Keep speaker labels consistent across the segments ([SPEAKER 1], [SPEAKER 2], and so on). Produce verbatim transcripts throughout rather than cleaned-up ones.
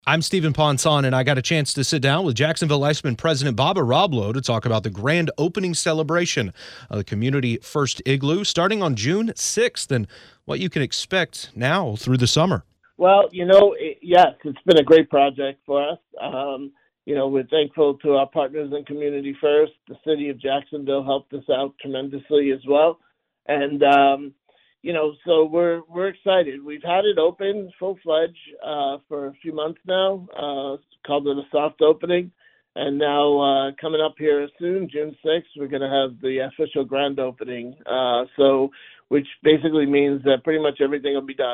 [SPEAKER 1] I'm Stephen Ponson, and I got a chance to sit down with Jacksonville Iceman President Baba Roblow to talk about the grand opening celebration of the Community First Igloo starting on June sixth and what you can expect now through the summer.
[SPEAKER 2] Well, you know, it, yes, it's been a great project for us. Um, you know, we're thankful to our partners in Community First. The city of Jacksonville helped us out tremendously as well. And, um, you know, so we're we're excited. We've had it open full fledged uh, for a few months now. Uh, called it a soft opening, and now uh, coming up here soon, June sixth, we're going to have the official grand opening. Uh, so, which basically means that pretty much everything will be done.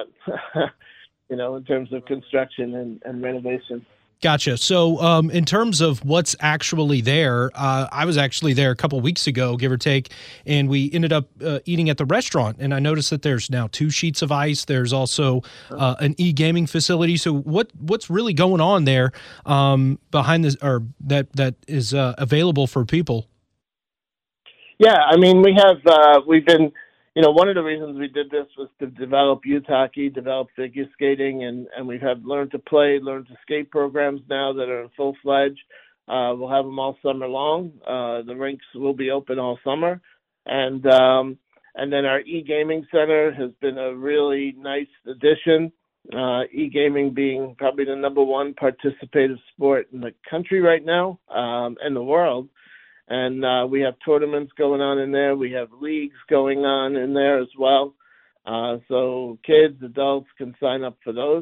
[SPEAKER 2] You know, in terms of construction and, and renovation.
[SPEAKER 1] Gotcha. So, um, in terms of what's actually there, uh, I was actually there a couple weeks ago, give or take, and we ended up uh, eating at the restaurant. And I noticed that there's now two sheets of ice. There's also uh, an e-gaming facility. So, what what's really going on there um, behind this, or that that is uh, available for people?
[SPEAKER 2] Yeah, I mean, we have uh, we've been. You know, one of the reasons we did this was to develop youth hockey, develop figure skating, and, and we've had learn to play, learn to skate programs now that are in full fledged. Uh, we'll have them all summer long. Uh, the rinks will be open all summer, and um, and then our e-gaming center has been a really nice addition. Uh, e-gaming being probably the number one participative sport in the country right now, um, and the world. And uh, we have tournaments going on in there. We have leagues going on in there as well. Uh, so kids, adults can sign up for those.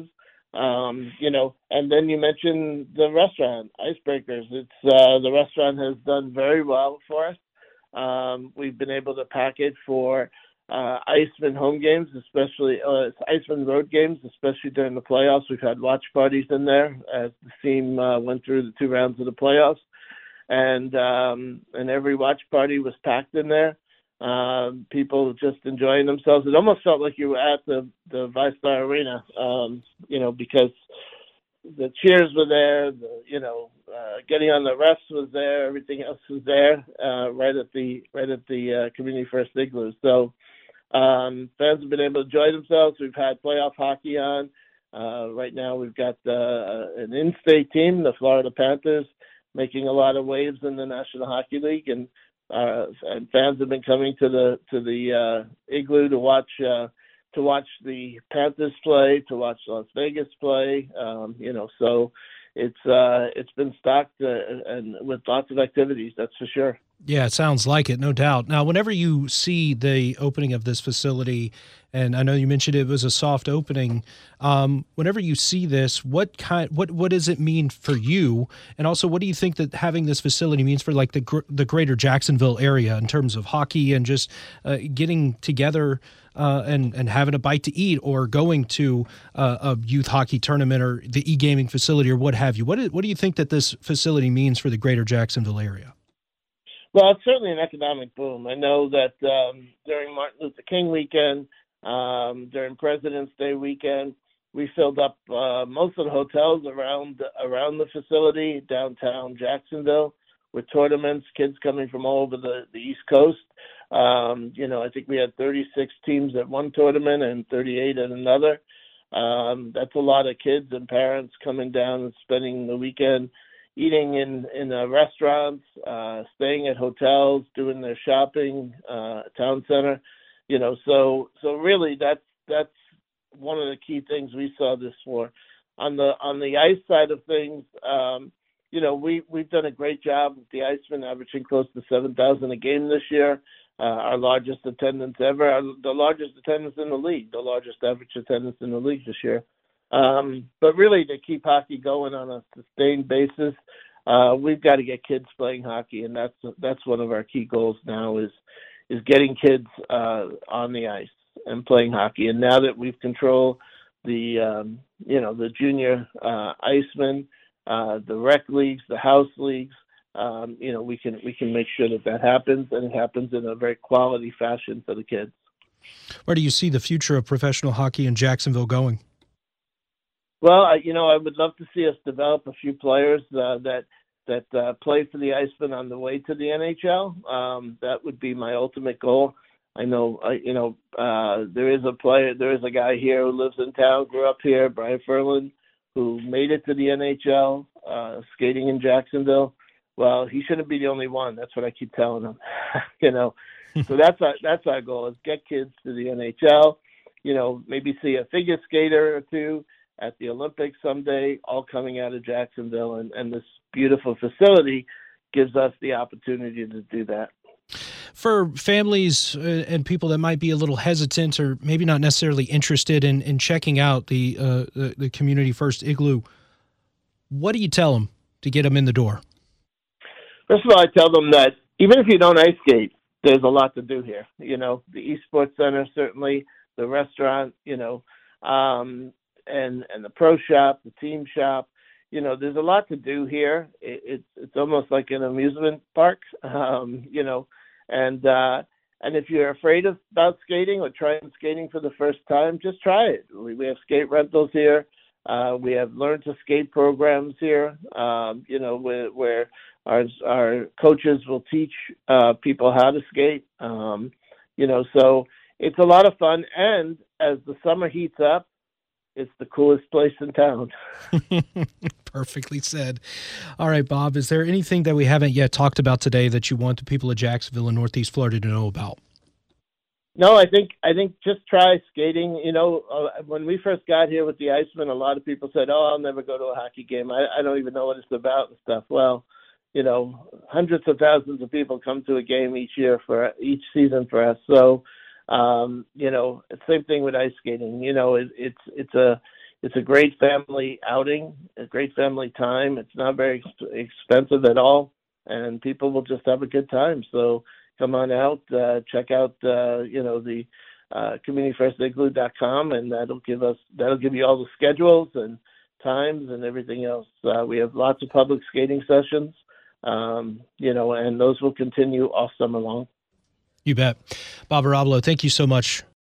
[SPEAKER 2] Um, you know, and then you mentioned the restaurant, Icebreakers. It's uh, the restaurant has done very well for us. Um, we've been able to pack it for uh, Iceman home games, especially uh, Iceman road games, especially during the playoffs. We've had watch parties in there as the team uh, went through the two rounds of the playoffs. And um, and every watch party was packed in there. Um, people just enjoying themselves. It almost felt like you were at the the VyStar Arena, um, you know, because the cheers were there. The, you know, uh, getting on the refs was there. Everything else was there, uh, right at the right at the uh, Community First Igloo. So um, fans have been able to enjoy themselves. We've had playoff hockey on. Uh, right now, we've got uh, an in-state team, the Florida Panthers, making a lot of waves in the National Hockey League, and uh, and fans have been coming to the to the uh, Igloo to watch uh, to watch the Panthers play, to watch Las Vegas play. Um, you know, so it's uh, it's been stocked uh, and with lots of activities. That's for sure.
[SPEAKER 1] Yeah, it sounds like it, no doubt. Now, whenever you see the opening of this facility, and I know you mentioned it was a soft opening, um, whenever you see this, what kind, what, what does it mean for you? And also, what do you think that having this facility means for like the gr- the greater Jacksonville area in terms of hockey and just uh, getting together uh, and and having a bite to eat, or going to uh, a youth hockey tournament or the e-gaming facility or what have you? What do, what do you think that this facility means for the greater Jacksonville area?
[SPEAKER 2] Well, it's certainly an economic boom. I know that um, during Martin Luther King weekend, um, during President's Day weekend, we filled up uh, most of the hotels around around the facility, downtown Jacksonville, with tournaments, kids coming from all over the, the East Coast. Um, you know, I think we had thirty-six teams at one tournament and thirty-eight at another. Um, that's a lot of kids and parents coming down and spending the weekend eating in in uh, restaurants, uh, staying at hotels, doing their shopping, uh, town center, you know. So so really, that's that's one of the key things we saw this for. On the on the ice side of things, um, you know, we we've done a great job with the Icemen, averaging close to seven thousand a game this year. Uh, our largest attendance ever, our, the largest attendance in the league, the largest average attendance in the league this year. Um, but really, to keep hockey going on a sustained basis, uh, we've got to get kids playing hockey, and that's that's one of our key goals now is is getting kids uh, on the ice and playing hockey. And now that we've controlled the um, you know the junior uh, Icemen, uh, the rec leagues, the house leagues, um, you know we can we can make sure that that happens, and it happens in a very quality fashion for the kids.
[SPEAKER 1] Where do you see the future of professional hockey in Jacksonville going?
[SPEAKER 2] Well, I, you know, I would love to see us develop a few players uh, that that uh, play for the Icemen on the way to the N H L. Um, that would be my ultimate goal. I know, uh, you know, uh, there is a player, there is a guy here who lives in town, grew up here, Brian Ferland, who made it to the N H L uh, skating in Jacksonville. Well, he shouldn't be the only one. That's what I keep telling him. you know, so that's our that's our goal: is get kids to the N H L. You know, maybe see a figure skater or two at the Olympics someday, all coming out of Jacksonville, and, and this beautiful facility gives us the opportunity to do that.
[SPEAKER 1] For families uh, and people that might be a little hesitant or maybe not necessarily interested in, in checking out the, uh, the the Community First Igloo, what do you tell them to get them in the door?
[SPEAKER 2] First of all, I tell them that even if you don't ice skate, there's a lot to do here. You know, the Esports Center, certainly, the restaurant, you know, um, and and the pro shop, the team shop. You know, there's a lot to do here. It, it's it's almost like an amusement park, um, you know, and uh, and if you're afraid of, about skating or trying skating for the first time, just try it. We, we have skate rentals here. Uh, we have learn to skate programs here. Um, you know, where, where our our coaches will teach uh, people how to skate. Um, you know, so it's a lot of fun. And as the summer heats up, it's the coolest place in town.
[SPEAKER 1] Perfectly said. All right, Bob, is there anything that we haven't yet talked about today that you want the people of Jacksonville and Northeast Florida to know about?
[SPEAKER 2] No, I think I think just try skating. You know, uh, when we first got here with the Icemen, a lot of people said, "Oh, I'll never go to a hockey game. I, I don't even know what it's about and stuff." Well, you know, hundreds of thousands of people come to a game each year for each season for us. So, um, you know, same thing with ice skating. You know, it, it's it's a it's a great family outing, a great family time. It's not very ex- expensive at all, and people will just have a good time. So come on out, uh, check out, uh, you know, the uh, community first igloo dot com, and that'll give us that'll give you all the schedules and times and everything else. Uh, we have lots of public skating sessions, um, you know, and those will continue all summer long.
[SPEAKER 1] You bet. Bob Arabalo, thank you so much